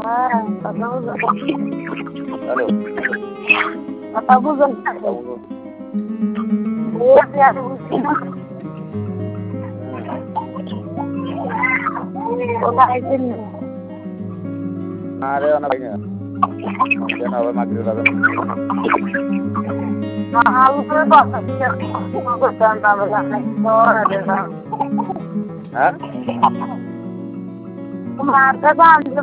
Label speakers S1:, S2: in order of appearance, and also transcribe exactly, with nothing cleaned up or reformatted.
S1: Ah, patapos.
S2: Halo.
S1: Patapos.
S2: Patapos.
S1: Iya, ya Agustina. Udah izin.
S2: Ada anak ini. Mungkin apa maghrib ada.
S1: Mahal tuh Pak. Aku tanda belas ekor ada.
S2: Hah?
S1: Kemarin Pak,